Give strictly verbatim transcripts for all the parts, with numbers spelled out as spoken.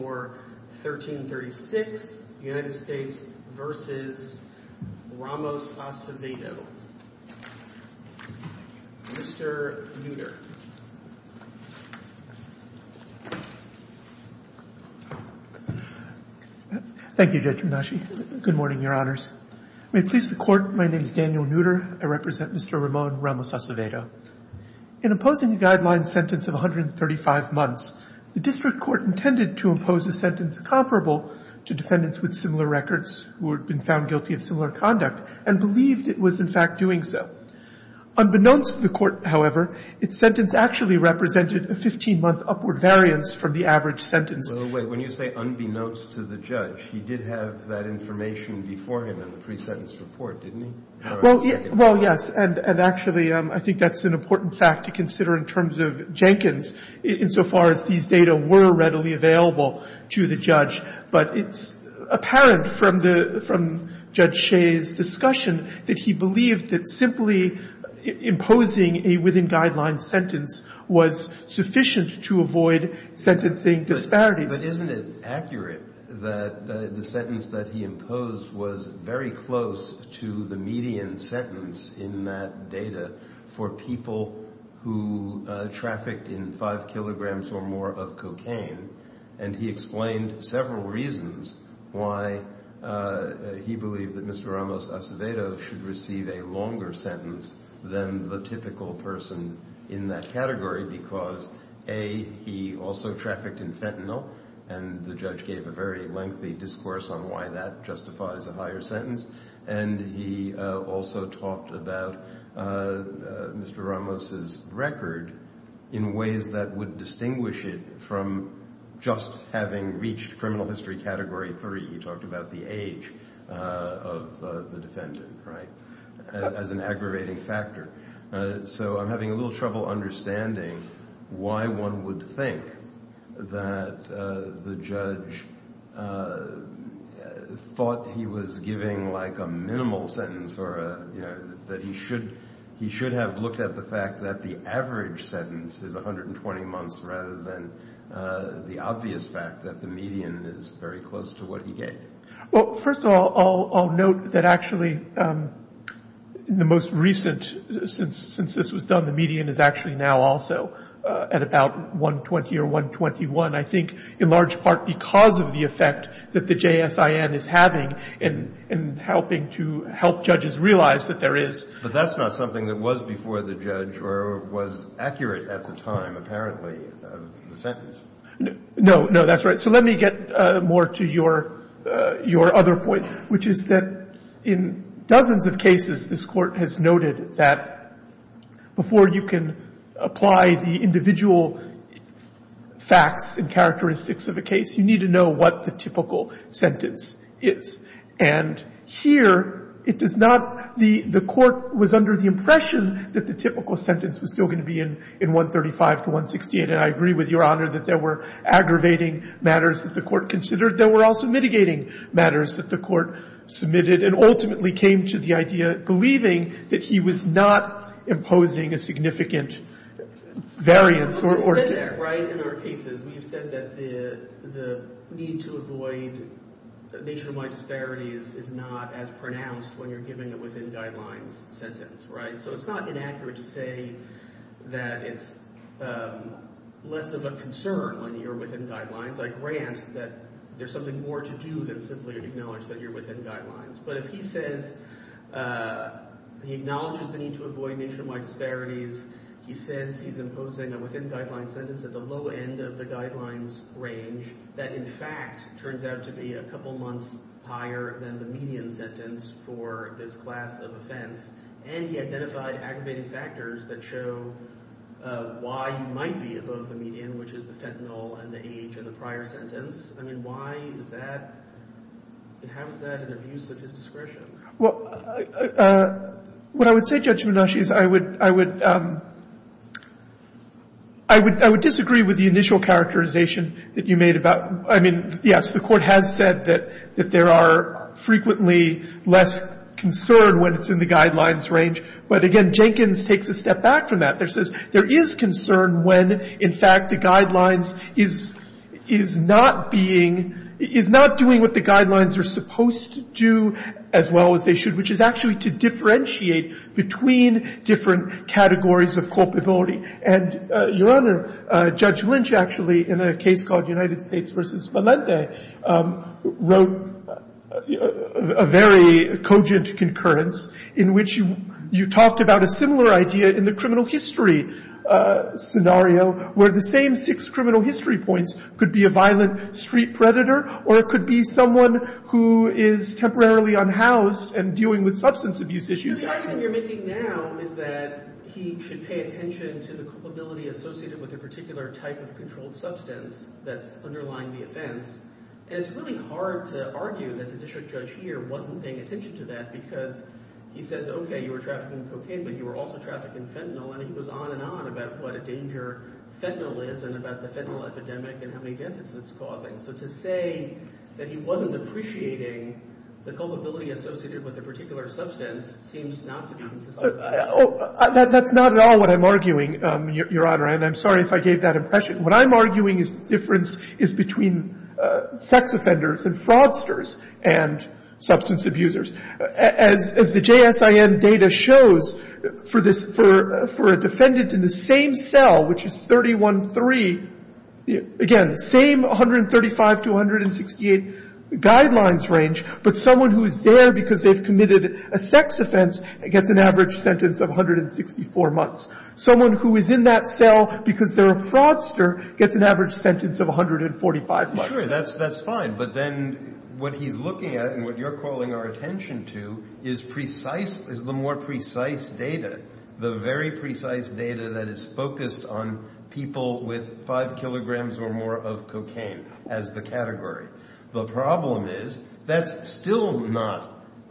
For thirteen thirty-six, United States versus Ramos Acevedo. Mister Nutter. Thank you, Judge Menashe. Good morning, Your Honors. May it please the Court, my name is Daniel Nutter. I represent Mister Ramon Ramos Acevedo. In imposing a guideline sentence of one hundred thirty-five months, the district court intended to impose a sentence comparable to defendants with similar records who had been found guilty of similar conduct and believed it was in fact doing so. Unbeknownst to the court, however, its sentence actually represented a fifteen-month upward variance from the average sentence. Well, wait, when you say unbeknownst to the judge, he did have that information before him in the pre-sentence report, didn't he? Well, yeah, well, yes, and, and actually um, I think that's an important fact to consider in terms of Jenkins, insofar as these data were readily available to the judge. But it's apparent from the from Judge Shea's discussion that he believed that simply imposing a within-guidelines sentence was sufficient to avoid sentencing disparities. But, but isn't it accurate that uh, the sentence that he imposed was very close to the median sentence in that data for people who uh, trafficked in five kilograms or more of cocaine? And he explained several reasons why uh, he believed that Mister Ramos Acevedo should receive a longer sentence than the typical person in that category because, A, he also trafficked in fentanyl, and the judge gave a very lengthy discourse on why that justifies a higher sentence, and he uh, also talked about uh, uh, Mister Ramos's record in ways that would distinguish it from just having reached criminal history category three. He talked about the age uh, of uh, the defendant, right? As an aggravating factor. Uh, so I'm having a little trouble understanding why one would think that uh, the judge uh, thought he was giving like a minimal sentence or a, you know, that he should he should have looked at the fact that the average sentence is one hundred twenty months rather than uh, the obvious fact that the median is very close to what he gave. Well, first of all, I'll, I'll note that actually um, in the most recent, since since this was done, the median is actually now also uh, at about one twenty or one twenty-one, I think in large part because of the effect that the J S I N is having in, in helping to help judges realize that there is. But that's not something that was before the judge or was accurate at the time, apparently, of the sentence. No, no, that's right. So let me get uh, more to your uh, your other point, which is that in dozens of cases, this Court has noted that before you can apply the individual facts and characteristics of a case, you need to know what the typical sentence is. And here, it does not, the, the Court was under the impression that the typical sentence was still going to be in, in one thirty-five to one sixty-eight. And I agree with Your Honor that there were aggravating matters that the Court considered. There were also mitigating matters that the Court submitted and ultimately came to the idea, believing that he was not imposing a significant variance or, or we've said that, right, in our cases. We've said that the the need to avoid nationwide disparities is not as pronounced when you're giving a within guidelines sentence, right? So it's not inaccurate to say that it's um, less of a concern when you're within guidelines. I grant that there's something more to do than simply acknowledge that you're within guidelines. But if he says uh, he acknowledges the need to avoid nationwide disparities, he says he's imposing a within guidelines sentence at the low end of the guidelines range that in fact turns out to be a couple months higher than the median sentence for this class of offense, and he identified aggravating factors that show uh, why you might be above the median, which is the fentanyl and the age and the prior sentence. I mean, why is that, how is that an abuse of his discretion? Well, uh, uh, what I would say, Judge Menashe, is I would, I would, um, I would, I would disagree with the initial characterization that you made about, I mean, yes, the Court has said that, that there are frequently less concern when it's in the guidelines range. But again, Jenkins takes a step back from that. There says there is concern when, in fact, the guidelines is is not being, is not doing what the guidelines are supposed to do as well as they should, which is actually to differentiate between different categories of culpability. And, uh, Your Honor, uh, Judge Lynch actually, in a case called United States versus Valente, um, wrote a, a very cogent concurrence in which you, you talked about a similar idea in the criminal history Uh, scenario where the same six criminal history points could be a violent street predator, or it could be someone who is temporarily unhoused and dealing with substance abuse issues. The argument you're making now is that he should pay attention to the culpability associated with a particular type of controlled substance that's underlying the offense. And it's really hard to argue that the district judge here wasn't paying attention to that, because he says, okay, you were trafficking cocaine, but you were also trafficking fentanyl, and he goes on and on about what a danger fentanyl is and about the fentanyl epidemic and how many deaths it's causing. So to say that he wasn't appreciating the culpability associated with a particular substance seems not to be consistent. Uh, oh, uh, that, that's not at all what I'm arguing, um, Your, Your Honor, and I'm sorry if I gave that impression. What I'm arguing is the difference is between uh, sex offenders and fraudsters and substance abusers. As, as the J S I N data shows, for this, for, for a defendant in the same cell, which is thirty-one three, again, same one thirty-five to one sixty-eight guidelines range, but someone who is there because they've committed a sex offense gets an average sentence of one sixty-four months. Someone who is in that cell because they're a fraudster gets an average sentence of one forty-five months. Sure, that's, that's fine, but then what he's looking at and what you're calling our attention to is precise, is the more precise data, the very precise data that is focused on people with five kilograms or more of cocaine as the category. The problem is that's still not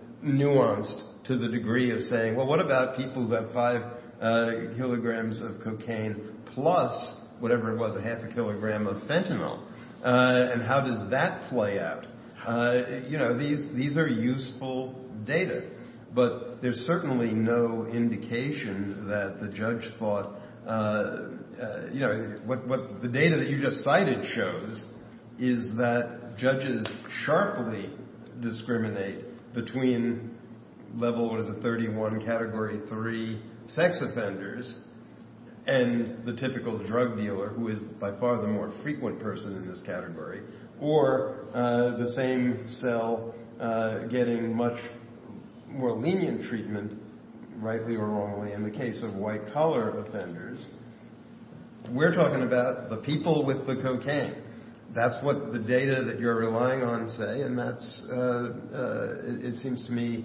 nuanced to the degree of saying, well, what about people who have five uh, kilograms of cocaine plus whatever it was, a half a kilogram of fentanyl? Uh, and how does that play out? Uh, you know, these, these are useful data, but there's certainly no indication that the judge thought, uh, uh, you know, what, what the data that you just cited shows is that judges sharply discriminate between level, what is it, thirty-one, category three sex offenders and the typical drug dealer, who is by far the more frequent person in this category, or uh, the same cell uh, getting much more lenient treatment, rightly or wrongly, in the case of white-collar offenders. We're talking about the people with the cocaine. That's what the data that you're relying on say, and that's, uh, uh, it, it seems to me,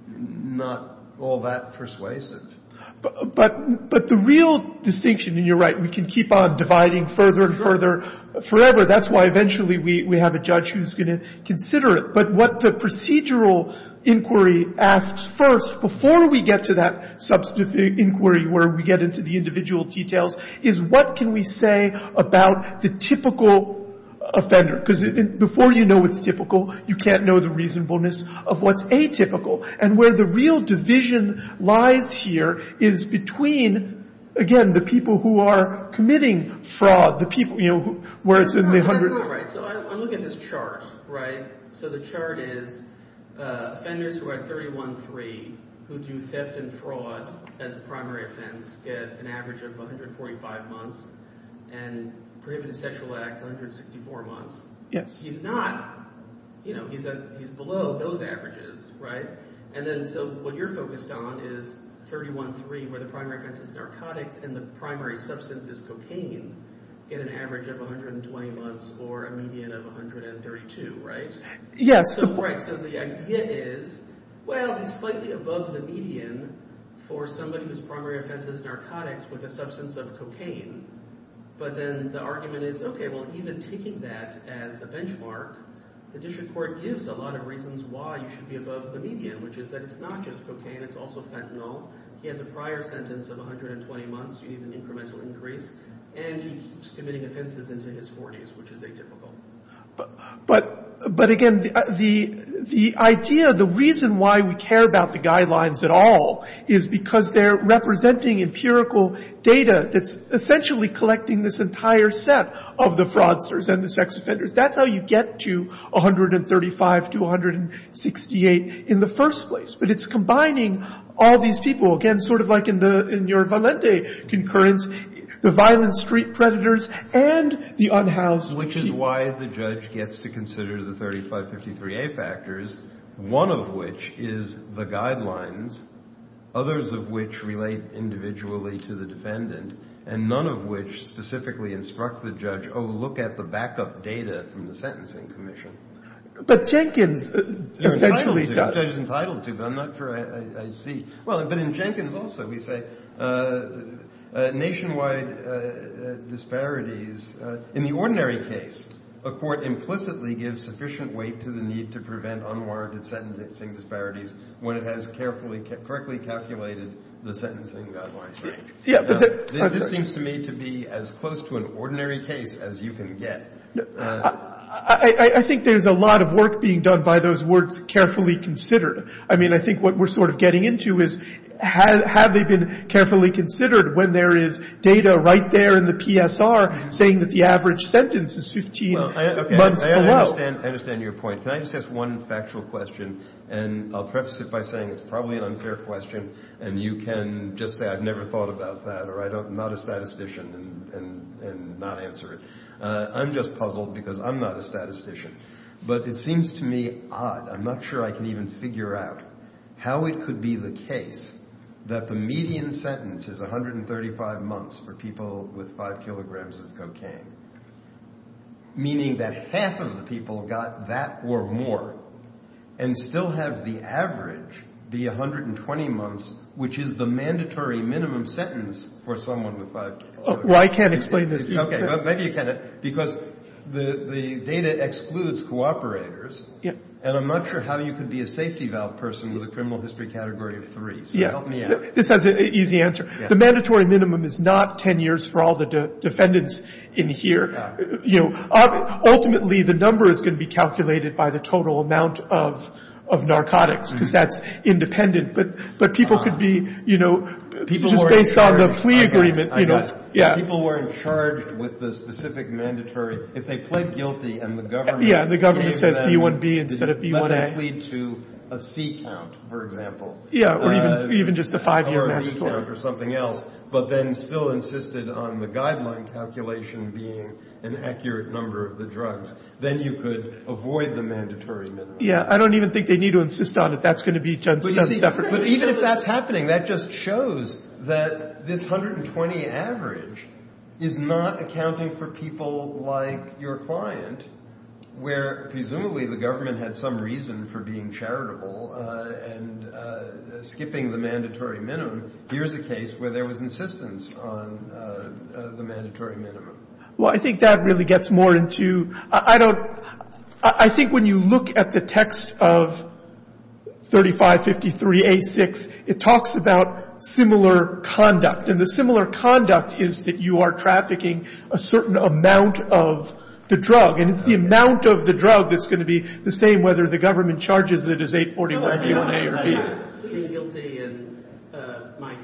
not all that persuasive. But, but, but the real distinction, and you're right, we can keep on dividing further and further forever. That's why eventually we, we have a judge who's going to consider it. But what the procedural inquiry asks first, before we get to that substantive inquiry where we get into the individual details, is what can we say about the typical offender? Because before you know what's typical, you can't know the reasonableness of what's atypical. And where the real division lies here is between, again, the people who are committing fraud, the people, you know, who, where it's that's in not, the hundred. That's not right. So I, I'm looking at this chart, right? So the chart is uh, offenders who are at thirty-one three, who do theft and fraud as the primary offense, get an average of one forty-five months, and prohibited sexual acts, one sixty-four months. Yes. He's not, you know, he's a, he's below those averages, right? And then, so what you're focused on is thirty-one three, where the primary offense is narcotics and the primary substance is cocaine, get an average of one twenty months or a median of one thirty-two, right? Yes. So, right, so the idea is, well, he's slightly above the median for somebody whose primary offense is narcotics with a substance of cocaine. But then the argument is, okay, well, even taking that as a benchmark, the district court gives a lot of reasons why you should be above the median, which is that it's not just cocaine, it's also fentanyl. He has a prior sentence of one twenty months, you need an incremental increase, and he keeps committing offenses into his forties, which is atypical. But, but but again, the, the the idea, the reason why we care about the guidelines at all is because they're representing empirical data that's essentially collecting this entire set of the fraudsters and the sex offenders. That's how you get to one hundred thirty-five to one hundred sixty-eight in the first place. But it's combining all these people, again, sort of like in the in your Valente concurrence, the violent street predators and the unhoused. Which is why the judge gets to consider the thirty-five fifty-three A factors, one of which is the guidelines, others of which relate individually to the defendant, and none of which specifically instruct the judge, oh, look at the backup data from the Sentencing Commission. But Jenkins uh, essentially to. does. The judge is entitled to, but I'm not sure I, I, I see. Well, but in Jenkins also we say uh, uh, nationwide uh, disparities. Uh, in the ordinary case, a court implicitly gives sufficient weight to the need to prevent unwarranted sentencing disparities when it has carefully, ca- correctly calculated the sentencing guidelines range. Yeah, but uh, the, this, uh, this seems to me to be as close to an ordinary case as you can get. Uh, I, I, I think there's a lot of work being done by those words carefully considered. I mean, I think what we're sort of getting into is have, have they been carefully considered when there is data right there in the P S R saying that the average sentence is fifteen well, I, okay, months I, I, below. I understand, I understand your point. Can I just ask one factual question? And I'll preface it by saying it's probably an unfair question, and you can just say I've never thought about that, or I don't, I'm not a statistician, and, and, and not answer it. Uh, I'm just puzzled because I'm not a statistician. But it seems to me odd. I'm not sure I can even figure out how it could be the case that the median sentence is one hundred thirty-five months for people with five kilograms of cocaine, meaning that half of the people got that or more, and still have the average be one hundred twenty months, which is the mandatory minimum sentence for someone with five kilograms. Oh, well, I can't explain this. Okay, well, maybe you can, because the the data excludes cooperators. Yeah. And I'm not sure how you could be a safety valve person with a criminal history category of three. So yeah. help me out. This has an easy answer. Yeah. The mandatory minimum is not ten years for all the de- defendants in here. Yeah. You know, ultimately the number is going to be calculated by the total amount of of narcotics, because mm-hmm. that's independent. But but people uh, could be, you know, people just based on the plea I agreement, got, you know. It. Yeah. People weren't charged with the specific mandatory. If they pled guilty and the government yeah, the government says them, B one B instead of B one A. Let them plead to a C count, for example. Yeah, or uh, even even just a five-year or a mandatory. B count or something else, but then still insisted on the guideline calculation being an accurate number of the drugs. Then you could avoid the mandatory minimum. Yeah, I don't even think they need to insist on it. That's going to be done separately. But even if that's happening, that just shows that this one hundred twenty average is not accounting for people like your client, where presumably the government had some reason for being charitable uh, and uh, skipping the mandatory minimum. Here's a case where there was insistence on uh, uh, the mandatory minimum. Well, I think that really gets more into, I, I don't, I, I think when you look at the text of thirty-five fifty-three A six, it talks about similar conduct. And the similar conduct is that you are trafficking a certain amount of the drug. And it's the amount of the drug that's going to be the same whether the government charges it as eight forty-one B one A or B. Pleading guilty and uh, might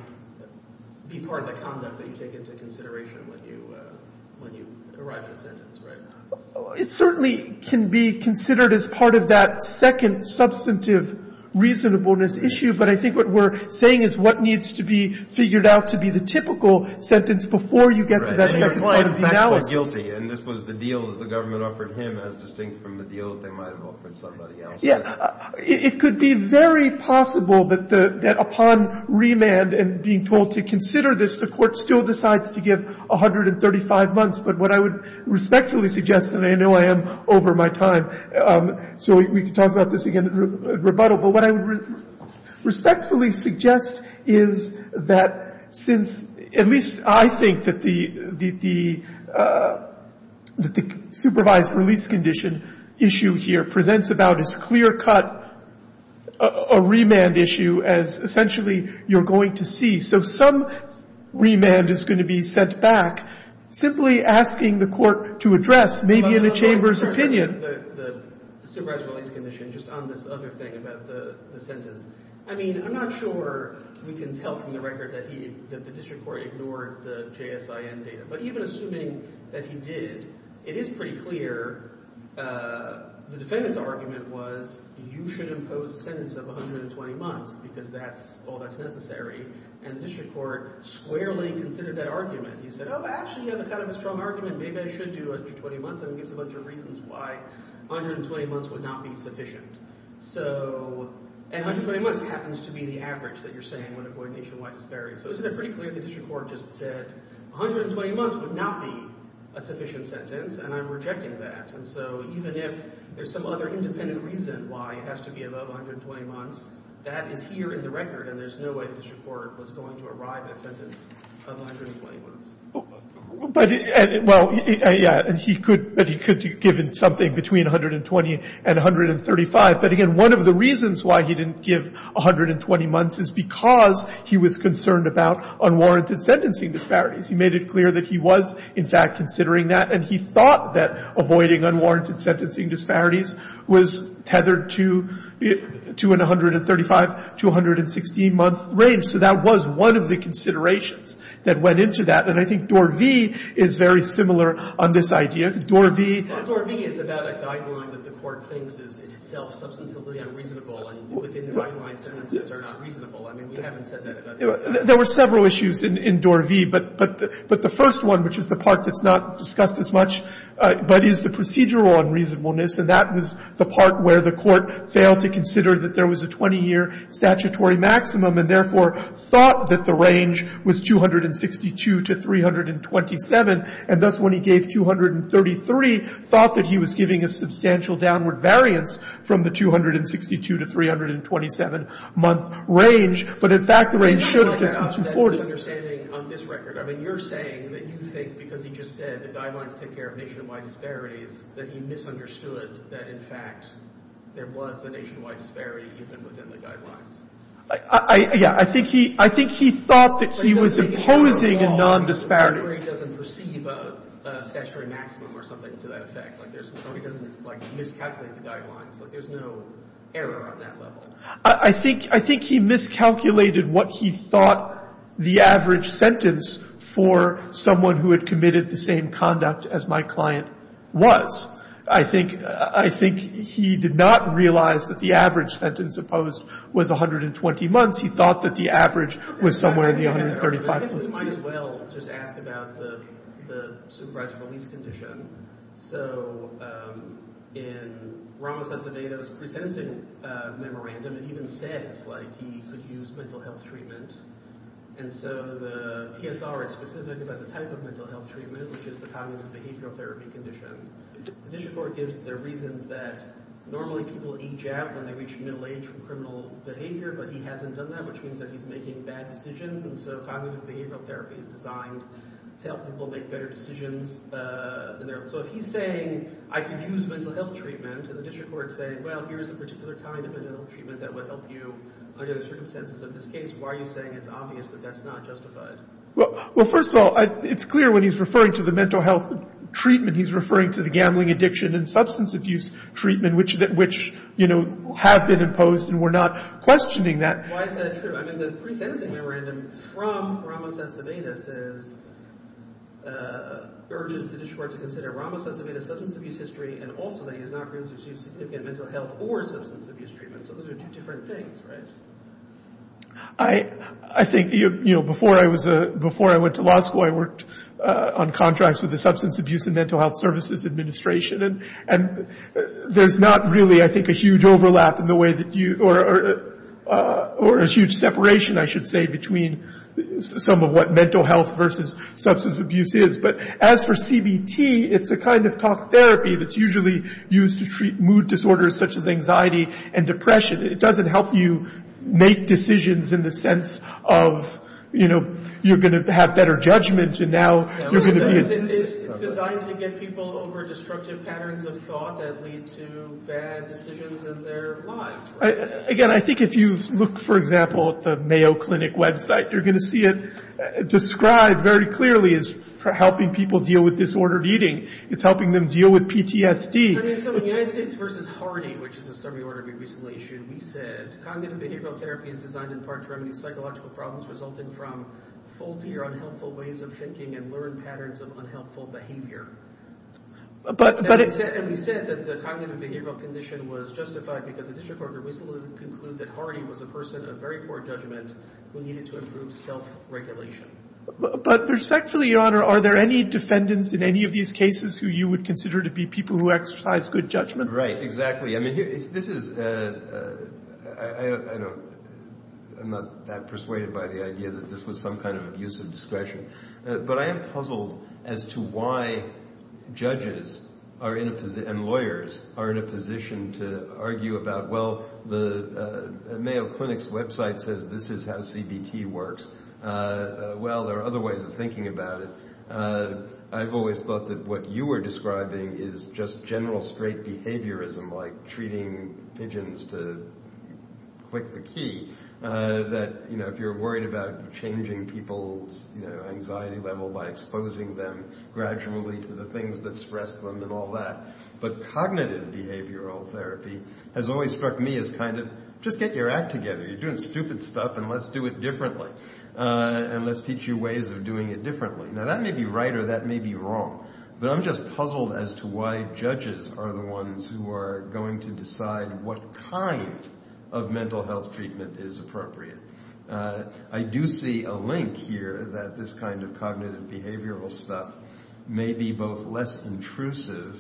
be part of the conduct that you take into consideration when you uh, when you arrive at a sentence, right? It certainly can be considered as part of that second substantive reasonableness issue, but I think what we're saying is what needs to be figured out to be the typical sentence before you get right. to that and second part of the analysis. Guilty, and this was the deal that the government offered him as distinct from the deal that they might have offered somebody else. Yeah, uh, it, it could be very possible that the that upon remand and being told to consider this, the court still decides to give one hundred thirty-five months. But what I would respectfully suggest, and I know I am over my time, um, so we, we can talk about this again at, re- at rebuttal, but what I would re- respectfully suggest is that since, at least I think that the, the, the, uh, that the supervised release condition issue here presents about as clear-cut a, a remand issue as essentially you're going to see. So some remand is going to be sent back, simply asking the court to address, maybe well, in a no, chamber's no, opinion. The, the supervised release condition, just on this other thing about the, the sentence. I mean, I'm not sure we can tell from the record that he that the district court ignored the J S I N data. But even assuming that he did, it is pretty clear uh, the defendant's argument was you should impose a sentence of one hundred twenty months because that's all that's necessary. And the district court squarely considered that argument. He said, oh, actually, you have a kind of a strong argument. Maybe I should do one hundred twenty months, and gives a bunch of reasons why one hundred twenty months would not be sufficient. So, and one hundred twenty months happens to be the average that you're saying would avoid nationwide disparity. So isn't it pretty clear the district court just said one hundred twenty months would not be a sufficient sentence, and I'm rejecting that. And so even if there's some other independent reason why it has to be above one hundred twenty months, that is here in the record, and there's no way the district court was going to arrive at a sentence of one hundred twenty months. But, and, well, yeah, and he could, but he could have given something between one hundred twenty and one hundred thirty-five. But again, one of the reasons why he didn't give one hundred twenty months is because he was concerned about unwarranted sentencing disparities. He made it clear that he was, in fact, considering that, and he thought that avoiding unwarranted sentencing disparities was tethered to, to an one hundred thirty-five to one hundred sixteen month range. So that was one of the considerations that went into that. And I think Dorvey is very similar on this idea. Dorvey... Well, Dorvey is about a guideline that the court thinks is itself substantively unreasonable, and within the guidelines sentences are not reasonable. I mean, we haven't said that about this. There were several issues in, in Dorvey, but, but, the, but the first one, which is the part that's not discussed as much, uh, but is the procedural unreasonableness, and that was the part where the court failed to consider that there was a twenty-year statutory maximum and therefore thought that the range was two hundred sixty-two to three hundred twenty-seven, and thus when he gave two hundred thirty-three, thought that he was giving a substantial downward variance from the two hundred sixty-two to three hundred twenty-seven month range, but in fact the range should have just been two forty. Understanding on this record, I mean, you're saying that you think because he just said the guidelines take care of nationwide disparities, that he misunderstood that in fact there was a nationwide disparity even within the guidelines. I, I, yeah, I think he, I think he thought that he was imposing a non-disparity. Where he doesn't perceive a, a statutory maximum or something to that effect. Like there's, or he doesn't like miscalculate the guidelines. Like there's no error on that level. I, I think, I think he miscalculated what he thought the average sentence for someone who had committed the same conduct as my client was. I think, I think he did not realize that the average sentence imposed was one hundred twenty months. He thought that the average was somewhere in the one hundred thirty-five. I guess we might as well just ask about the, the supervised release condition. So, um, in Ramos Acevedo's pre-sentencing uh, memorandum, it even says, like, he could use mental health treatment. And so the P S R is specific about the type of mental health treatment, which is the cognitive behavioral therapy condition. The district court gives the reasons that normally people age out when they reach middle age from criminal behavior, but he hasn't done that, which means that he's making bad decisions. And so cognitive behavioral therapy is designed to help people make better decisions. Uh, and so if he's saying, I could use mental health treatment, and the district court is saying, well, here's a particular kind of mental health treatment that would help you under the circumstances of this case, why are you saying it's obvious that that's not justified? Well, well, first of all, I, it's clear when he's referring to the mental health treatment, he's referring to the gambling addiction and substance abuse treatment, which, that, which, you know, have been imposed, and we're not questioning that. Why is that true? I mean, the pre-sentencing memorandum from Ramos Acevedo says, uh, urges the district court to consider Ramos Acevedo's substance abuse history and also that he has not previously received significant mental health or substance abuse treatment. So those are two different things, right? I I think you, you know before I was a before I went to law school, I worked uh, on contracts with the Substance Abuse and Mental Health Services Administration, and and uh, there's not really, I think, a huge overlap in the way that you or or, uh, or a huge separation, I should say, between some of what mental health versus substance abuse is. But as for C B T, it's a kind of talk therapy that's usually used to treat mood disorders such as anxiety and depression. It doesn't help you make decisions in the sense of, you know, you're going to have better judgment and now yeah, you're going to be... It's, it's, it's It's designed to get people over destructive patterns of thought that lead to bad decisions in their lives. Right? I, again, I think if you look, for example, at the Mayo Clinic website, you're going to see it described very clearly as for helping people deal with disordered eating. It's helping them deal with P T S D. I mean, so in United States versus Hardy, which is a summary order we recently issued, we said cognitive behavioral therapy is designed in part to remedy psychological problems resulting from faulty or unhelpful ways of thinking and learn patterns of unhelpful behavior. But, and, but we it, said, and we said that the cognitive behavioral condition was justified because the district court could reasonably conclude that Hardy was a person of very poor judgment who needed to improve self-regulation. But, but respectfully, Your Honor, are there any defendants in any of these cases who you would consider to be people who exercise good judgment? Right, exactly. I mean, here, this is, uh, uh, I, I, I don't, I'm not that persuaded by the idea that this was some kind of abuse of discretion. Uh, but I am puzzled as to why judges are in a position, and lawyers are in a position to argue about, well, the uh, Mayo Clinic's website says this is how C B T works. Uh, uh, well, there are other ways of thinking about it. Uh, I've always thought that what you were describing is just general straight behaviorism, like treating pigeons to click the key. Uh, that, you know, if you're worried about changing people's, you know, anxiety level by exposing them gradually to the things that stress them and all that. But cognitive behavioral therapy has always struck me as kind of, just get your act together. You're doing stupid stuff and let's do it differently. Uh, and let's teach you ways of doing it differently. Now that may be right or that may be wrong. But I'm just puzzled as to why judges are the ones who are going to decide what kind of mental health treatment is appropriate. Uh, I do see a link here that this kind of cognitive behavioral stuff may be both less intrusive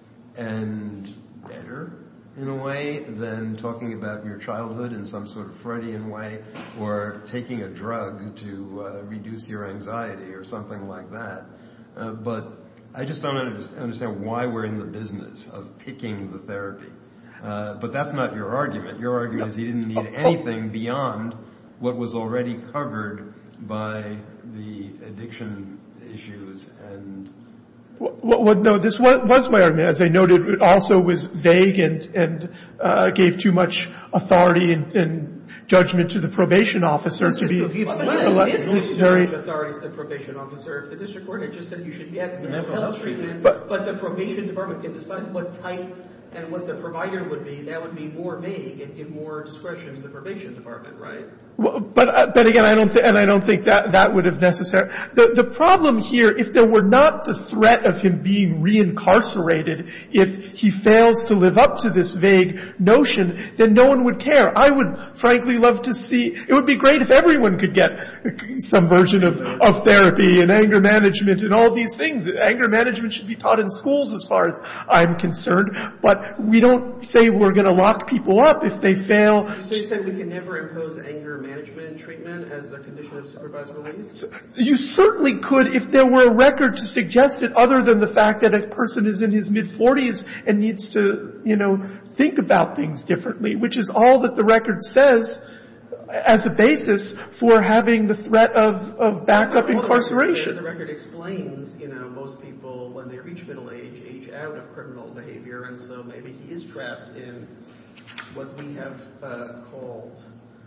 and better in a way than talking about your childhood in some sort of Freudian way or taking a drug to uh, reduce your anxiety or something like that. Uh, but I just don't understand why we're in the business of picking the therapy. Uh, but that's not your argument. Your argument is he didn't need anything beyond what was already covered by the addiction issues and... Well, well, no, this was, was my argument. As I noted, it also was vague and, and uh, gave too much authority and, and judgment to the probation officer to be necessary. Authorities, the probation officer. If the district court had just said you should get mental health treatment, but, but the probation department can decide what type and what the provider would be, that would be more vague and give more discretion to the probation department, right? Well, but uh, but again, I don't think, and I don't think that that would have necessary. The the problem here, if there were not the threat of him being reincarcerated, if he fails to live up to this vague notion, then no one would care. I would frankly love to see. It would be great if everyone could get some version of of therapy and anger management and all these things. Anger management should be taught in schools, as far as I'm concerned. But we don't say we're going to lock people up if they fail. So you said we can never impose anger management treatment as a condition of supervised release? You certainly could if there were a record to suggest it, other than the fact that a person is in his mid-forties and needs to, you know, think about things differently, which is all that the record says as a basis for having the threat of, of backup well, incarceration. The record, the record explains, you know, most people, when they reach middle age, age out of criminal behavior, and so maybe he is trapped in what we have uh, called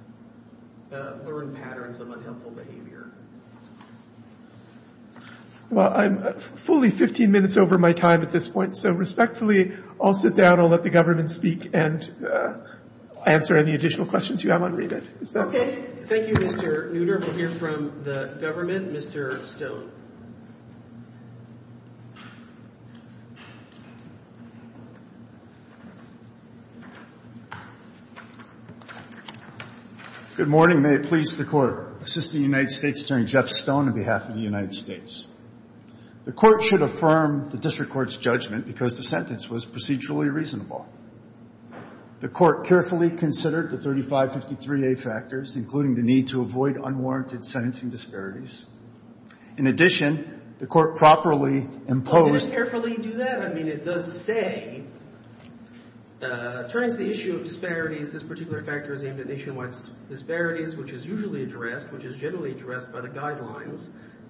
uh, learned patterns of unhelpful behavior. Well, I'm fully fifteen minutes over my time at this point, so respectfully, I'll sit down, I'll let the government speak, and uh, answer any additional questions you have on rebate. Is that okay? Thank you, Mister Nutter. We'll hear from the government. Mister Stone. Good morning. May it please the Court. Assistant United States Attorney Jeff Stone on behalf of the United States. The Court should affirm the District Court's judgment because the sentence was procedurally reasonable. The Court carefully considered the thirty-five fifty-three A factors, including the need to avoid unwarranted sentencing disparities. In addition, the Court properly imposed... Well, did it carefully do that? I mean, it does say, uh, turning to the issue of disparities, this particular factor is aimed at nationwide disparities, which is usually addressed, which is generally addressed by the guidelines,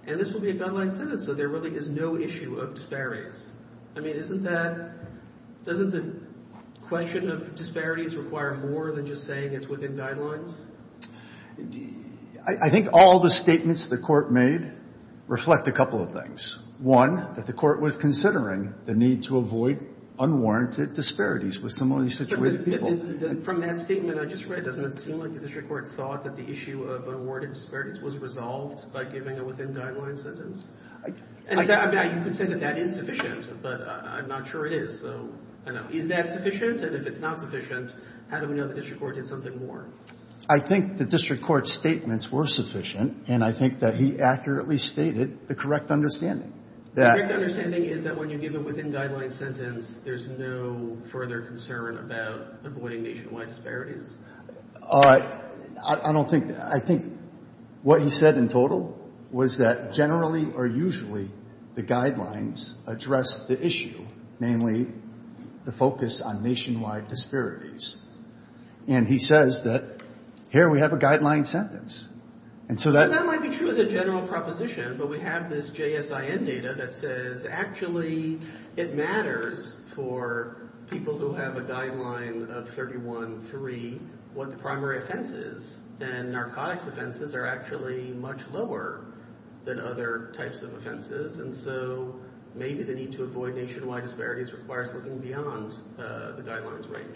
and this will be a guideline sentence, so there really is no issue of disparities. I mean, isn't that, doesn't the question of disparities require more than just saying it's within guidelines? I, I think all the statements the Court made reflect a couple of things. One, that the Court was considering the need to avoid unwarranted disparities with similarly situated but, people. But, but, from that statement I just read, doesn't it seem like the district court thought that the issue of unwarranted disparities was resolved by giving a within-guideline sentence? I, and I, that, I mean, you could say that that is sufficient, but I, I'm not sure it is. So, I know. Is that sufficient? And if it's not sufficient, how do we know the district court did something more? I think the district court's statements were sufficient, and I think that he accurately stated the correct understanding. That the correct understanding is that when you give a within-guideline sentence, there's no further concern about avoiding nationwide disparities? Uh, I, I don't think – I think what he said in total was that generally or usually the guidelines address the issue, namely the focus on nationwide disparities. And he says that here we have a guideline sentence. And so that, well, that might be true as a general proposition, but we have this J S I N data that says actually it matters for people who have a guideline of thirty-one three what the primary offense is, and narcotics offenses are actually much lower than other types of offenses, and so maybe the need to avoid nationwide disparities requires looking beyond uh, the guidelines range.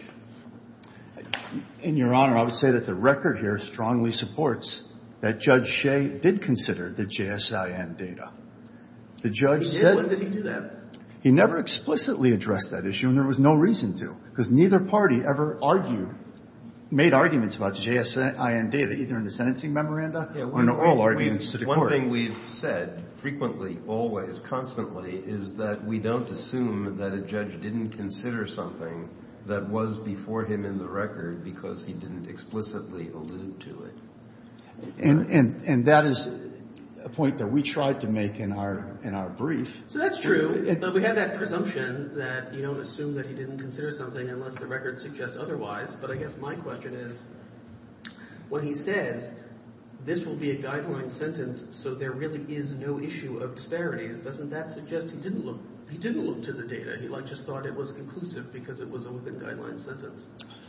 In Your Honor, I would say that the record here strongly supports that Judge Shea did consider the J S I N data. The judge he did? said... When did he do that? He never explicitly addressed that issue, and there was no reason to, because neither party ever argued, made arguments about the J S I N data, either in the sentencing memoranda yeah, or in the oral arguments to the one court. One thing we've said frequently, always, constantly, is that we don't assume that a judge didn't consider something that was before him in the record because he didn't explicitly allude to it. And, and, and that is a point that we tried to make in our, in our brief. So that's true, it, but we have that presumption that you don't assume that he didn't consider something unless the record suggests otherwise. But I guess my question is, when he says this will be a guideline sentence, so there really is no issue of disparities, doesn't that suggest he didn't look, he didn't look to the data? He like just thought it was conclusive because it was a within guideline sentence.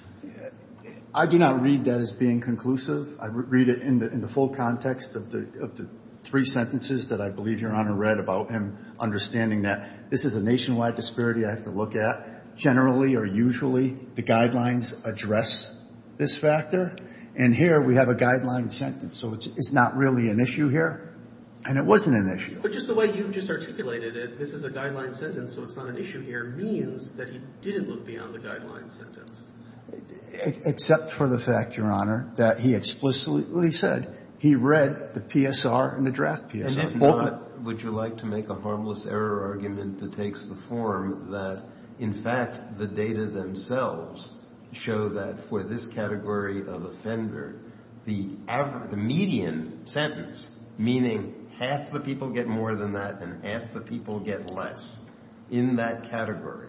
I do not read that as being conclusive. I read it in the in the full context of the of the three sentences that I believe Your Honor read about him understanding that this is a nationwide disparity I have to look at. Generally or usually, the guidelines address this factor. And here we have a guideline sentence, so it's it's not really an issue here. And it wasn't an issue. But just the way you just articulated it, this is a guideline sentence, so it's not an issue here, means that he didn't look beyond the guideline sentence. Except for the fact, Your Honor, that he explicitly said he read the P S R and the draft P S R. And if not, would you like to make a harmless error argument that takes the form that, in fact, the data themselves show that for this category of offender, the average, the median sentence, meaning half the people get more than that and half the people get less in that category,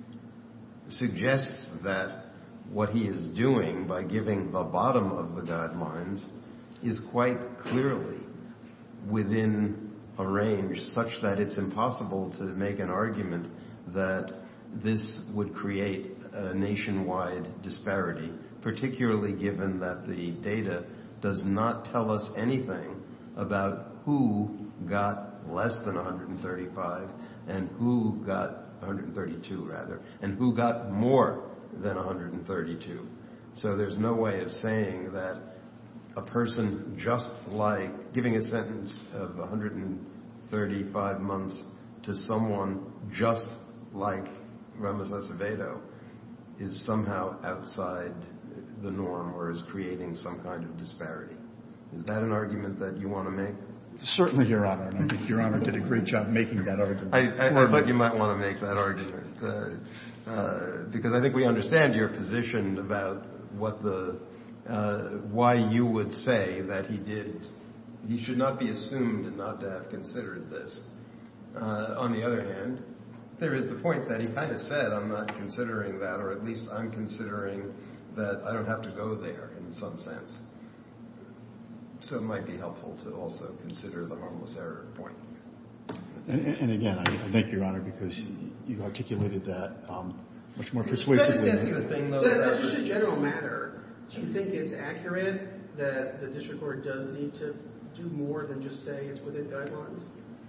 suggests that what he is doing by giving the bottom of the guidelines is quite clearly within a range such that it's impossible to make an argument that this would create a nationwide disparity, particularly given that the data does not tell us anything about who got less than one hundred thirty-five and who got one hundred thirty-two, rather, and who got more than one hundred thirty-two. So there's no way of saying that a person just like giving a sentence of one hundred thirty-five months to someone just like Ramos Acevedo is somehow outside the norm or is creating some kind of disparity. Is that an argument that you want to make? Certainly, Your Honor, and I think Your Honor did a great job making that argument. I, I, I thought you might want to make that argument, uh, uh, because I think we understand your position about what the, uh, why you would say that he did, he should not be assumed not to have considered this. Uh, on the other hand, there is the point that he kind of said, I'm not considering that, or at least I'm considering that I don't have to go there in some sense. So it might be helpful to also consider the harmless error point. And, and again, I, I thank you, Your Honor, because you, you articulated that um, much more persuasively. Can I just ask you a thing, though? So that's just a general matter. Do you think it's accurate that the district court does need to do more than just say it's within guidelines?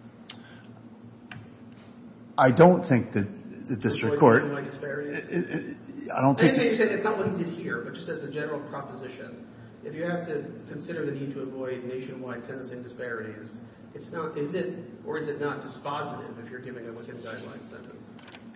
I don't think that the district court. Like disparities? It, it, I don't I think. understand you're saying that's not what he did here, but just as a general proposition, if you have to consider the need to avoid nationwide sentencing disparities, it's not. Is it or is it not dispositive if you're giving a within guidelines sentence?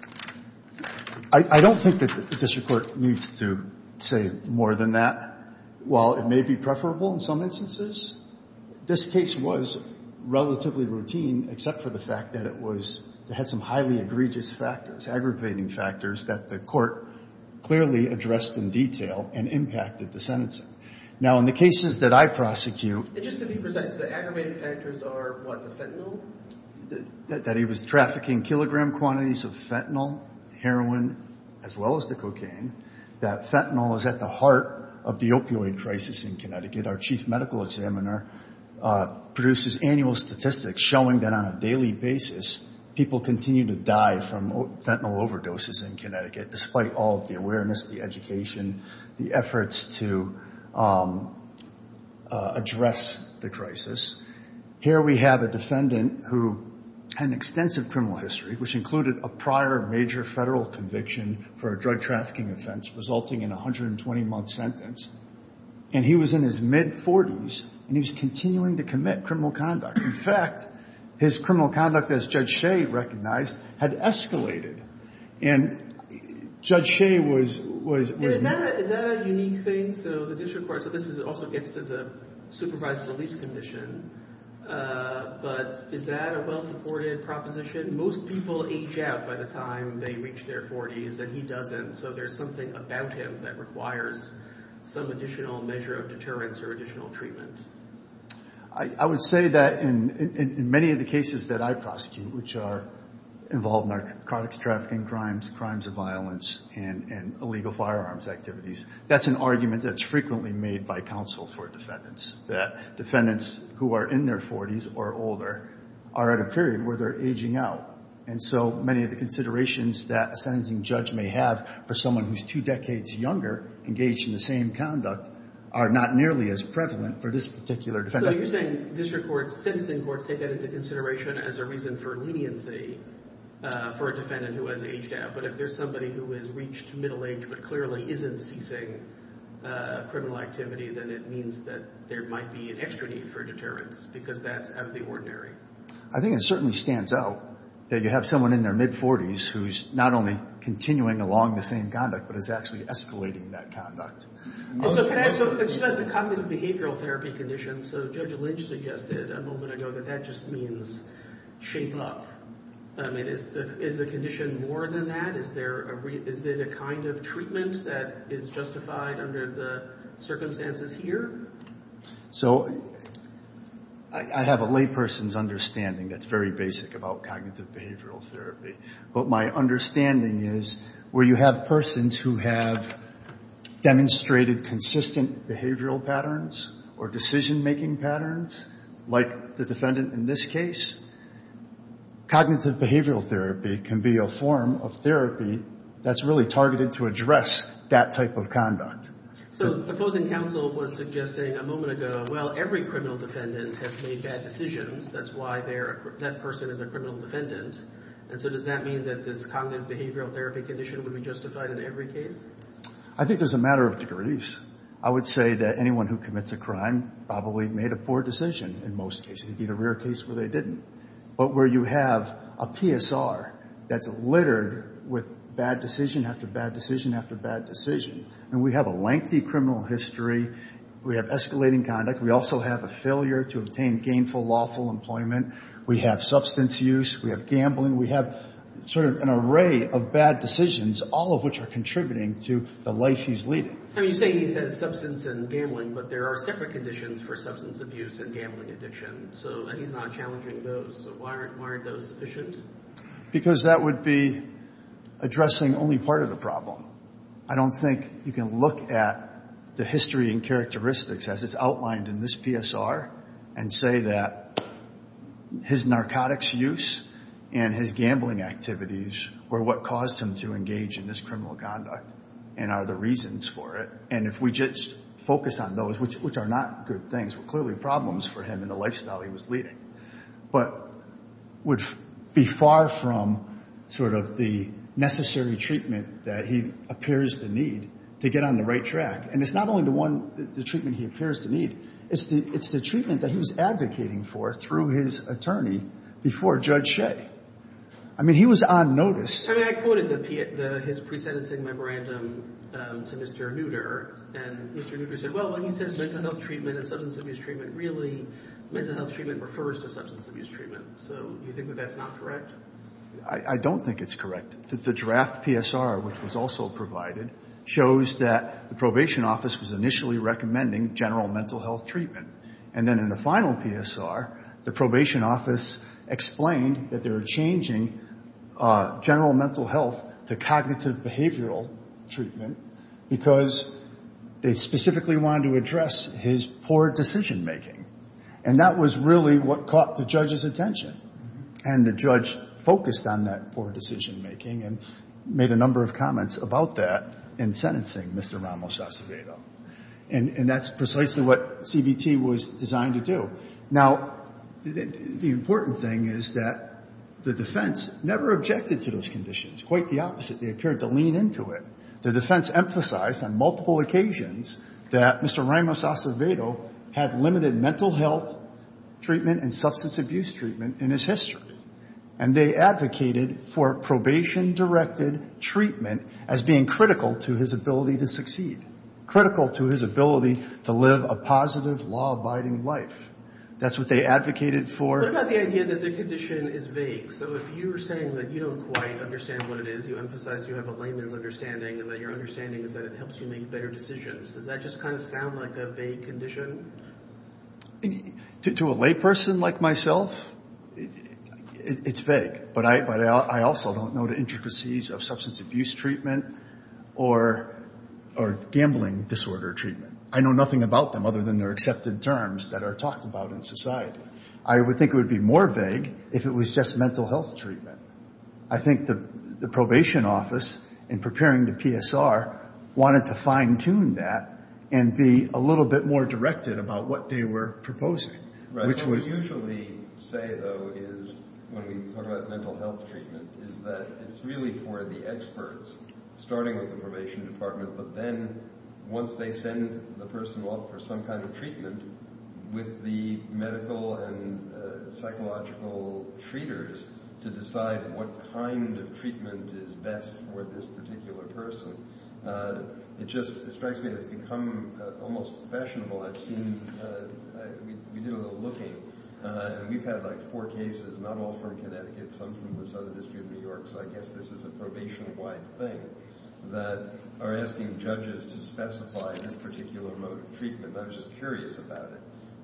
I, I don't think that the district court needs to say more than that. While it may be preferable in some instances, this case was relatively routine, except for the fact that it was it had some highly egregious factors, aggravating factors that the court clearly addressed in detail and impacted the sentencing. Now, in the cases that I prosecute, and just to be precise, the aggravating factors are what, the fentanyl? That, that he was trafficking kilogram quantities of fentanyl, heroin, as well as the cocaine. That fentanyl is at the heart of the opioid crisis in Connecticut. Our chief medical examiner uh, produces annual statistics showing that on a daily basis, people continue to die from fentanyl overdoses in Connecticut, despite all of the awareness, the education, the efforts to um, uh, address the crisis. Here we have a defendant who had an extensive criminal history, which included a prior major federal conviction for a drug trafficking offense, resulting in a one hundred twenty month sentence. And he was in his mid-forties, and he was continuing to commit criminal conduct. In fact, his criminal conduct, as Judge Shea recognized, had escalated. And Judge Shea was... was, was is, that a, is that a unique thing? So the district court, so this is also gets to the supervised release condition. Uh, but is that a well-supported proposition? Most people age out by the time they reach their forties, and he doesn't. So there's something about him that requires some additional measure of deterrence or additional treatment. I, I would say that in, in, in many of the cases that I prosecute, which are involve narcotics trafficking crimes, crimes of violence, and, and illegal firearms activities, that's an argument that's frequently made by counsel for defendants, that defendants who are in their forties or older are at a period where they're aging out. And so many of the considerations that a sentencing judge may have for someone who's two decades younger engaged in the same conduct are not nearly as prevalent for this particular defendant. So you're saying district courts, sentencing courts take that into consideration as a reason for leniency uh, for a defendant who has aged out. But if there's somebody who has reached middle age but clearly isn't ceasing uh, criminal activity, then it means that there might be an extra need for deterrence because that's out of the ordinary. I think it certainly stands out that you have someone in their mid-forties who's not only continuing along the same conduct, but is actually escalating that conduct. And so can I, so it's not the cognitive behavioral therapy condition. So Judge Lynch suggested a moment ago that that just means shape up. I mean, is the, is the condition more than that? Is there a re, is it a kind of treatment that is justified under the circumstances here? So I have a layperson's understanding that's very basic about cognitive behavioral therapy. But my understanding is where you have persons who have demonstrated consistent behavioral patterns or decision-making patterns, like the defendant in this case, cognitive behavioral therapy can be a form of therapy that's really targeted to address that type of conduct. So opposing counsel was suggesting a moment ago, well, every criminal defendant has made bad decisions. That's why they're, that person is a criminal defendant. And so does that mean that this cognitive behavioral therapy condition would be justified in every case? I think there's a matter of degrees. I would say that anyone who commits a crime probably made a poor decision in most cases. It'd be the rare case where they didn't. But where you have a P S R that's littered with bad decision after bad decision after bad decision. And we have a lengthy criminal history. We have escalating conduct. We also have a failure to obtain gainful, lawful employment. We have substance use. We have gambling. We have sort of an array of bad decisions, all of which are contributing to the life he's leading. I mean, you say he has substance and gambling, but there are separate conditions for substance abuse and gambling addiction. So, and he's not challenging those. So why aren't, why aren't those sufficient? Because that would be addressing only part of the problem. I don't think you can look at the history and characteristics as it's outlined in this P S R and say that his narcotics use and his gambling activities were what caused him to engage in this criminal conduct and are the reasons for it. And if we just focus on those, which, which are not good things, were clearly problems for him in the lifestyle he was leading, but would f- be far from sort of the necessary treatment that he appears to need to get on the right track. And it's not only the one, the, the treatment he appears to need, it's the, it's the treatment that he was advocating for through his attorney before Judge Shea. I mean, he was on notice. I mean, I quoted the, P- the his pre-sentencing memorandum um, to Mister Nutter, and Mister Nutter said, well, when he says mental health treatment and substance abuse treatment, really mental health treatment refers to substance abuse treatment. So you think that that's not correct? I, I don't think it's correct. The, the draft P S R, which was also provided, shows that the probation office was initially recommending general mental health treatment. And then in the final P S R, the probation office explained that they were changing uh, general mental health to cognitive behavioral treatment because they specifically wanted to address his poor decision making. And that was really what caught the judge's attention. And the judge focused on that poor decision making and made a number of comments about that in sentencing Mister Ramos Acevedo. And, and that's precisely what C B T was designed to do. Now, the, the important thing is that the defense never objected to those conditions. Quite the opposite. They appeared to lean into it. The defense emphasized on multiple occasions that Mister Ramos Acevedo had limited mental health treatment and substance abuse treatment in his history. And they advocated for probation-directed treatment as being critical to his ability to succeed, critical to his ability to live a positive, law-abiding life. That's what they advocated for. What about the idea that the condition is vague? So if you're saying that you don't quite understand what it is, you emphasize you have a layman's understanding and that your understanding is that it helps you make better decisions. Does that just kind of sound like a vague condition? To, to a layperson like myself, it, it, it's vague. But I, but I, I also don't know the intricacies of substance abuse treatment or, or gambling disorder treatment. I know nothing about them other than their accepted terms that are talked about in society. I would think it would be more vague if it was just mental health treatment. I think the, the probation office, in preparing the P S R, wanted to fine-tune that and be a little bit more directed about what they were proposing. Right. Which what was, we usually say, though, is when we talk about mental health treatment, is that it's really for the experts, starting with the probation department, but then once they send the person off for some kind of treatment with the medical and uh, psychological treaters to decide what kind of treatment is best for this particular person. Uh, it just it strikes me that it's become uh, almost fashionable. I've seen, uh, I, we, we did a little looking, uh, and we've had like four cases, not all from Connecticut, some from the Southern District of New York, so I guess this is a probation-wide thing, that are asking judges to specify this particular mode of treatment. I was just curious about it,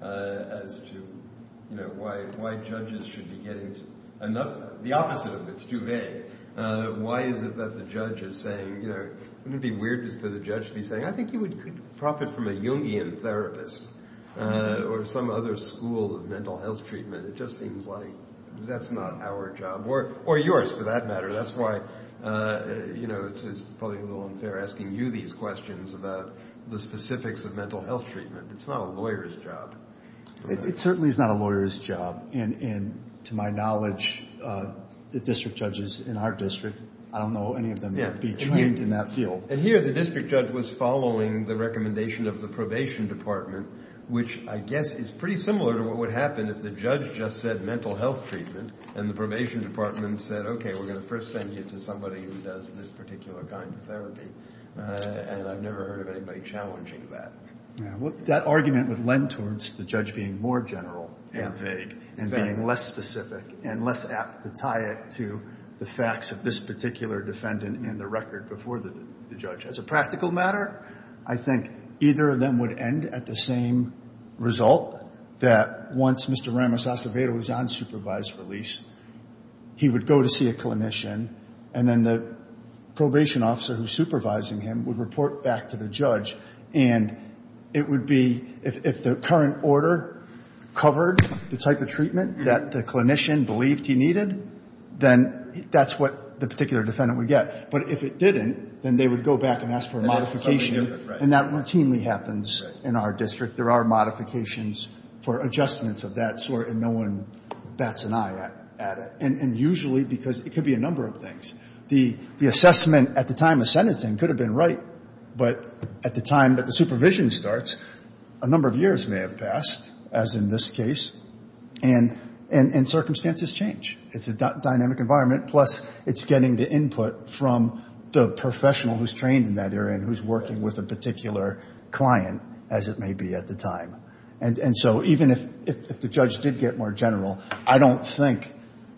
uh, as to, you know, why why judges should be getting to another, the opposite of it's too vague. Uh, why is it that the judge is saying, you know, wouldn't it be weird for the judge to be saying, I think you would could profit from a Jungian therapist, uh, or some other school of mental health treatment? It just seems like that's not our job, or or yours for that matter. That's why, uh, you know, it's, it's probably a little unfair asking you these questions about the specifics of mental health treatment. It's not a lawyer's job. it, it certainly is not a lawyer's job. And, and to my knowledge, uh, the district judges in our district, I don't know any of them Yeah. would be trained here, in that field. And here the district judge was following the recommendation of the probation department, which I guess is pretty similar to what would happen if the judge just said mental health treatment and the probation department said, okay, we're going to first send you to somebody who does this particular kind of therapy. Uh, and I've never heard of anybody challenging that. Yeah, well, that argument would lend towards the judge being more general and Yeah. vague and Exactly. being less specific and less apt to tie it to the facts of this particular defendant and the record before the, the judge. As a practical matter, I think either of them would end at the same result, that once Mister Ramos Acevedo was on supervised release, he would go to see a clinician, and then the probation officer who's supervising him would report back to the judge And it would be, if, if the current order covered the type of treatment mm-hmm. that the clinician believed he needed, then that's what the particular defendant would get. But if it didn't, then they would go back and ask for a and modification. Right. And that routinely happens right. in our district. There are modifications for adjustments of that sort, and no one bats an eye at, at it. And, and usually, because it could be a number of things. The, the assessment at the time of sentencing could have been right, but at the time that the supervision starts, a number of years may have passed, as in this case, and and, and circumstances change. It's a d- dynamic environment, plus it's getting the input from the professional who's trained in that area and who's working with a particular client, as it may be at the time. And and so even if, if, if the judge did get more general, I don't think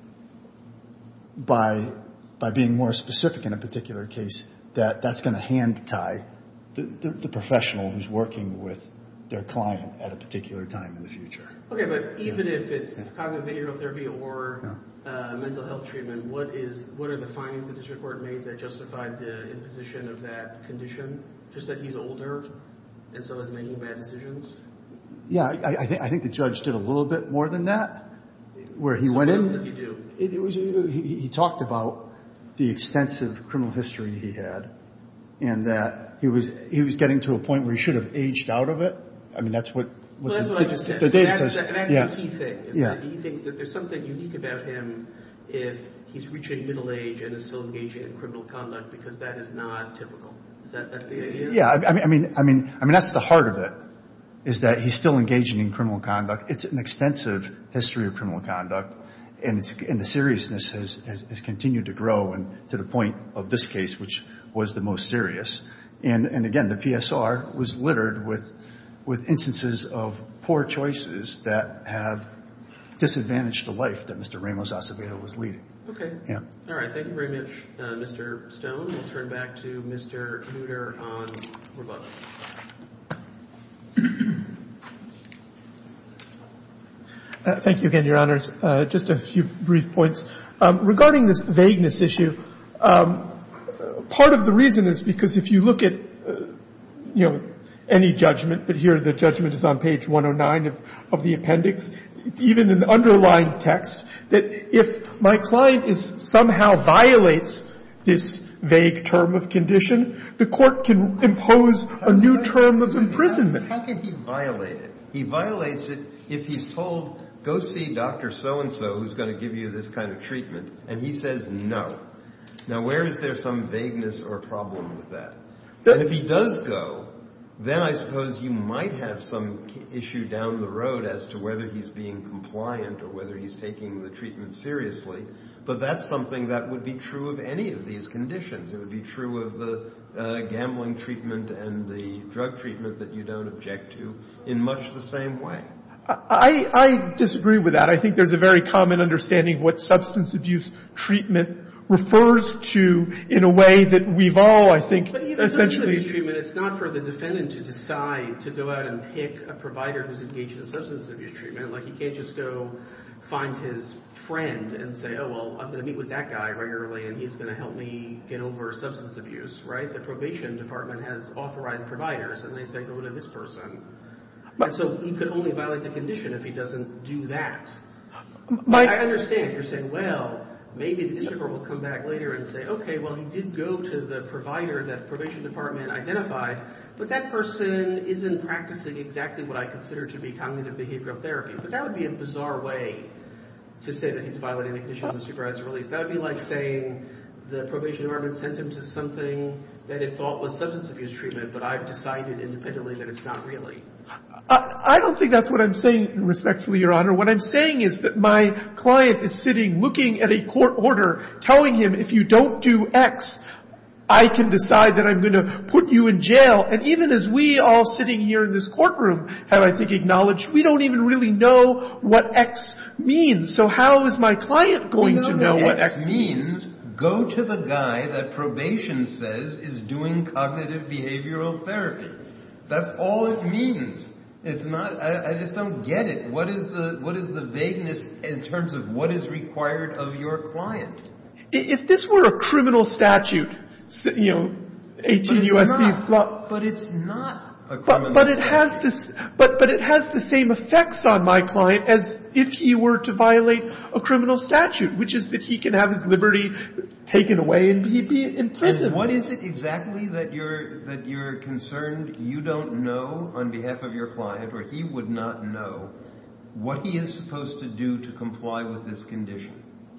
by by being more specific in a particular case that that's going to hand tie the, the, the professional who's working with their client at a particular time in the future. Okay, but even yeah. if it's yeah. cognitive behavioral therapy or yeah. uh, mental health treatment, what is what are the findings the district court made that justified the imposition of that condition? Just that he's older and so is making bad decisions? Yeah, I, I, think, I think the judge did a little bit more than that, where he so went what in. Else did he do? It, it was, he, he talked about the extensive criminal history he had, and that he was he was getting to a point where he should have aged out of it. I mean, that's what, what, well, that's the, what I just said. the data that's, says. That, that's yeah. the key thing, is yeah. that he thinks that there's something unique about him if he's reaching middle age and is still engaging in criminal conduct, because that is not typical. Is that that's the idea? Yeah, I mean, I mean, I mean, I mean, that's the heart of it, is that he's still engaging in criminal conduct. It's an extensive history of criminal conduct, and it's, and the seriousness has, has, has continued to grow, and to the point of this case, which was the most serious. And, and again, the P S R was littered with, with instances of poor choices that have disadvantaged the life that Mister Ramos Acevedo was leading. Okay. Yeah. All right. Thank you very much, uh, Mister Stone. We'll turn back to Mister Nutter on rebuttal. Uh, thank you again, Your Honors. Uh, just a few brief points. Um, regarding this vagueness issue, um, part of the reason is because if you look at, uh, you know, any judgment, but here the judgment is on page one oh nine of, of the appendix, it's even an underlying text that if my client is somehow violates this vague term of condition, the court can impose a new term of imprisonment. How, how can he violate it? He violates it if he's told, go see Doctor So-and-so who's going to give you this kind of treatment, and he says no. Now, where is there some vagueness or problem with that? And if he does go, then I suppose you might have some issue down the road as to whether he's being compliant or whether he's taking the treatment seriously. But that's something that would be true of any of these conditions. It would be true of the uh, gambling treatment and the drug treatment that you don't object to in much the same way. I, I disagree with that. I think there's a very common understanding of what substance abuse treatment refers to in a way that we've all, I think, but even essentially. Substance abuse treatment, it's not for the defendant to decide to go out and pick a provider who's engaged in substance abuse treatment. Like, he can't just go find his friend and say, oh, well, I'm going to meet with that guy regularly and he's going to help me get over substance abuse, right? The probation department has authorized providers, and they say, go to this person. And so he could only violate the condition if he doesn't do that. My, I understand. You're saying, well, maybe the district court will come back later and say, okay, well, he did go to the provider that the probation department identified, but that person isn't practicing exactly what I consider to be cognitive behavioral therapy. But that would be a bizarre way to say that he's violating the conditions of supervised release. That would be like saying the probation department sent him to something that it thought was substance abuse treatment, but I've decided independently that it's not really. I, I don't think that's what I'm saying, respectfully, Your Honor. What I'm saying is that my client is sitting looking at a court order telling him, if you don't do X, I can decide that I'm going to put you in jail. And even as we all sitting here in this courtroom have, I think, acknowledged, we don't even really know what X means. So how is my client going know to know what X X means? Go to the guy that probation says is doing cognitive behavioral therapy. That's all it means. It's not, I, I just don't get it. What is the, what is the vagueness in terms of what is required of your client? If this were a criminal statute, you know, eighteen U S C law. But it's not a But, criminal but it statute. has this, but, but it has the same effects on my client as if he were to violate a criminal statute, which is that he can have his liberty taken away and he be in prison. And what is it exactly that you're, that you're concerned you don't know on behalf of your client, or he would not know what he is supposed to do to comply with this condition?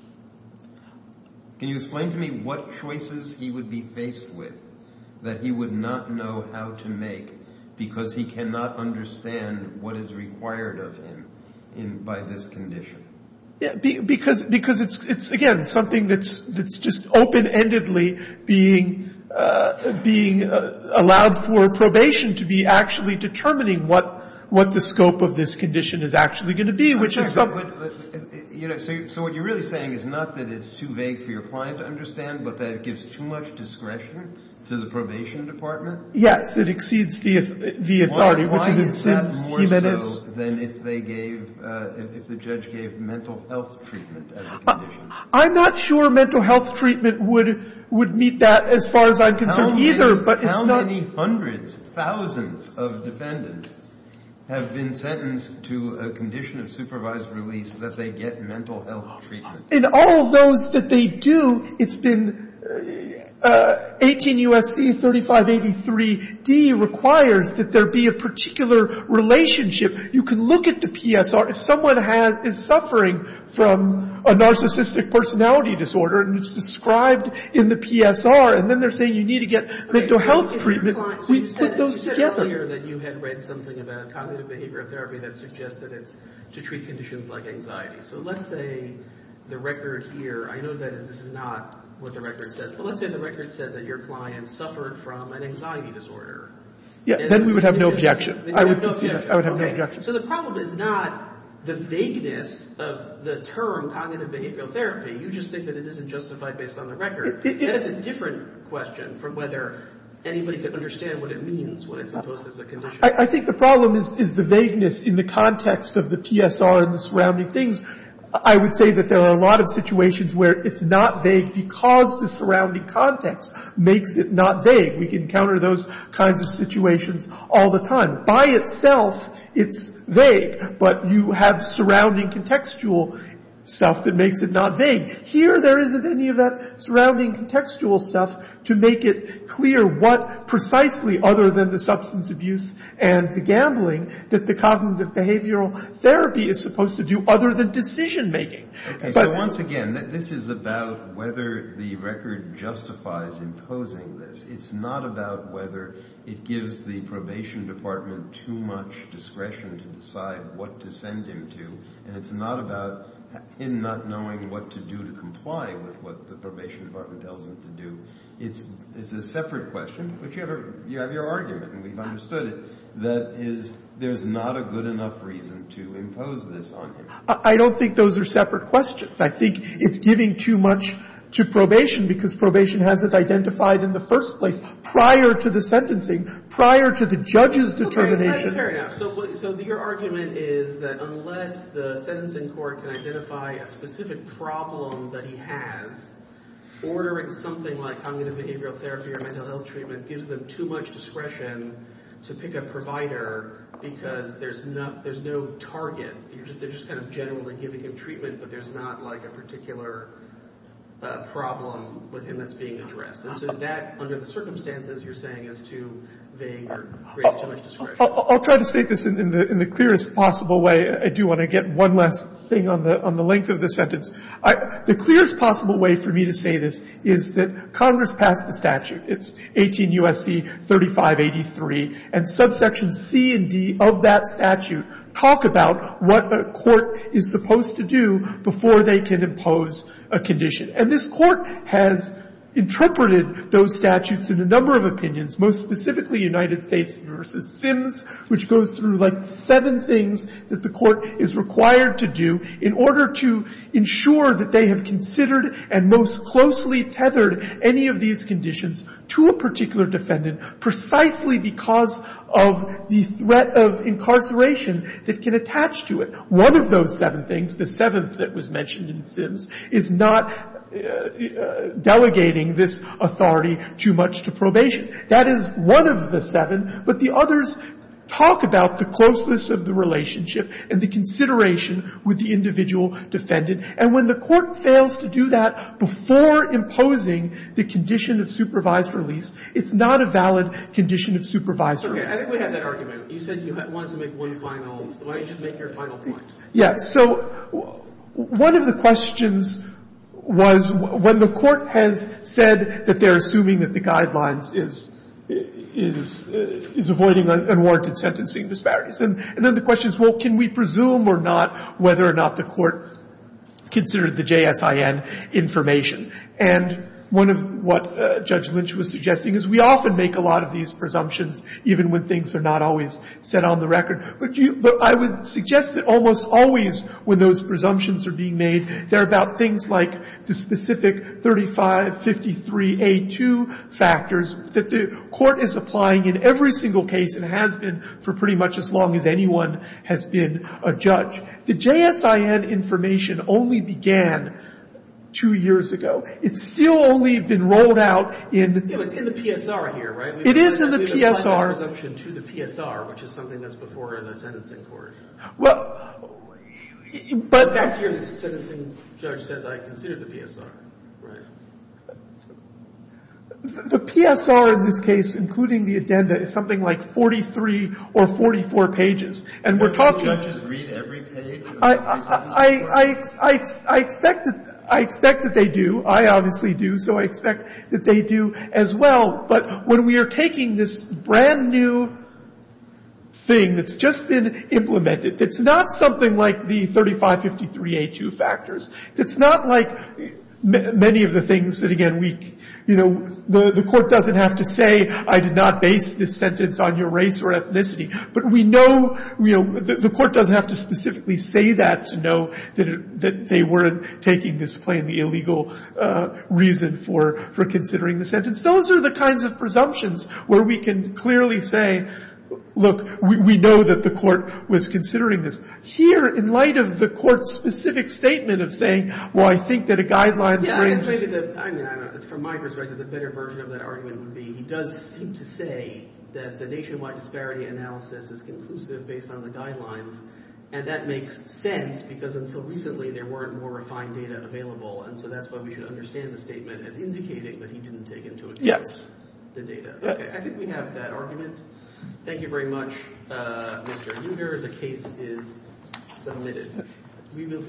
Can you explain to me what choices he would be faced with that he would not know how to make because he cannot understand what is required of him in, by this condition? Yeah, be, because because it's it's again something that's that's just open-endedly being uh, being uh, allowed for probation to be actually determining what what the scope of this condition is actually going to be, which I'm is sorry, something. but, but, but, you know, so, so what you're really saying is not that it's too vague for your client to understand, but that it gives too much discretion to the probation department? Yes, it exceeds the the authority, why, why which is in is that Sims, more Jimenez. so than if they gave, uh, if, if the judge gave mental health treatment as a condition? Uh, I'm not sure mental health treatment would would meet that as far as I'm concerned How either, many, but it's how not. many hundreds, thousands of defendants have been sentenced to a condition of supervised release that they get mental health treatment? In all of those that they do, it's been uh, uh, eighteen U S C thirty-five eighty-three D requires that there be a particular relationship. You can look at the P S R. If someone has is suffering from a narcissistic personality disorder and it's described in the P S R, and then they're saying you need to get Okay, mental so health if treatment, your client- so we you put said- those you said together. earlier that you had read something about cognitive behavioral therapy that suggests that it's to treat conditions like anxiety. So let's say the record here, I know that this is not what the record says, but let's say the record said that your client suffered from an anxiety disorder. Yeah, And then we would have no condition- objection. then I you would have no concede that. objection. I would have no Okay. objection. So the problem is not the vagueness of the term cognitive behavioral therapy. You just think that it isn't justified based on the record. It- it- That is a different question from whether anybody could understand what it means when it's imposed as a condition. I, I think the problem is, is the vagueness in the context of the P S R and the surrounding things. I would say that there are a lot of situations where it's not vague because the surrounding context makes it not vague. We can encounter those kinds of situations all the time. By itself, it's vague, but you have surrounding contextual stuff that makes it not vague. Here, there isn't any of that surrounding contextual stuff to make it clear what precisely, other than the substance abuse and the gambling, that the cognitive behavioral therapy is supposed to do other than decision-making. Okay, But- so once again, th- this is about whether the record justifies imposing this. It's not about whether it gives the probation department too much discretion to decide what to send him to, and it's not about him not knowing what to do to comply with what the probation department tells him to do. It's it's a separate question, which you have, a, you have your argument, and we've understood it, that is there's not a good enough reason to impose this on him. I don't think those are separate questions. I think it's giving too much to probation because probation hasn't identified in the first place prior to the sentencing, prior to the judge's determination. Okay, that's fair enough. So, so your argument is that unless the sentencing court can identify a specific problem that he has, ordering something like cognitive behavioral therapy or mental health treatment gives them too much discretion to pick a provider because there's no there's no target. You're just, they're just kind of generally giving him treatment, but there's not like a particular uh, problem with him that's being addressed. And so that, under the circumstances, you're saying is too vague or creates too much discretion. I'll, I'll try to state this in, in the in the clearest possible way. I do want to get one last thing on the on the length of the sentence. I, the clearest possible way for me to say this is that Congress passed the statute. It's eighteen U S C thirty-five eighty-three, and subsections C and D of that statute talk about what a court is supposed to do before they can impose a condition. And this court has interpreted those statutes in a number of opinions, most specifically United States versus Sims, which goes through like seven things that the court is required to do in order to ensure that they have considered and most closely tethered any of these conditions to a particular defendant precisely because of the threat of incarceration that can attach to it. One of those seven things, the seventh that was mentioned in Sims, is not uh, delegating this authority too much to probation. That is one of the seven, but the others talk about the closeness of the relationship and the consideration with the individual defendant. And when the court fails to do that before imposing the condition of supervised release, it's not a valid condition of supervised okay, release. I think we have that argument. You said you wanted to make one final, so why don't you just make your final point? Yes. So one of the questions was when the court has said that they're assuming that the guidelines is is uh, is avoiding un- unwarranted sentencing disparities. And, and then the question is, well, can we presume or not whether or not the court considered the J S I N information? And one of what uh, Judge Lynch was suggesting is we often make a lot of these presumptions even when things are not always set on the record. But, you, but I would suggest that almost always when those presumptions are being made, they're about things like the specific thirty-five fifty-three A two factors that the court is applying in every single case and has been for pretty much as long as anyone has been a judge. The J S I N information only began two years ago. It's still only been rolled out in... Yeah, but it's in the P S R here, right? We've it is in the we've P S R. We've applied that presumption to the P S R, which is something that's before the sentencing court. Well, but... In fact, here the sentencing judge says I consider the P S R, right? The P S R in this case, including the addenda, is something like forty-three or forty-four pages. And we're talking... Judges read every page of I, every I, sentence I, report? I, I, I expect that I expect that they do. I obviously do, so I expect that they do as well. But when we are taking this brand new thing that's just been implemented, that's not something like the thirty-five fifty-three A two factors, that's not like m- many of the things that, again, we, you know, the, the court doesn't have to say, I did not base this sentence on your race or ethnicity. But we know, you know, the, the court doesn't have to specifically say that to know that it, that they weren't taking this plainly illegal uh, reason for, for considering the sentence. Those are the kinds of presumptions where we can clearly say, look, we, we know that the court was considering this. Here, in light of the court's specific statement of saying, well, I think that a guidelines yeah, range... I guess maybe the, I mean, I don't know, from my perspective, the better version of that argument would be he does seem to say that the nationwide disparity analysis is conclusive based on the guidelines, and that makes sense because until recently there weren't more refined data available, and so that's why we should understand the statement as indicating that he didn't take into account Yes. the data. Okay, I think we have that argument. Thank you very much, uh, Mister Neuter. The case is submitted. We will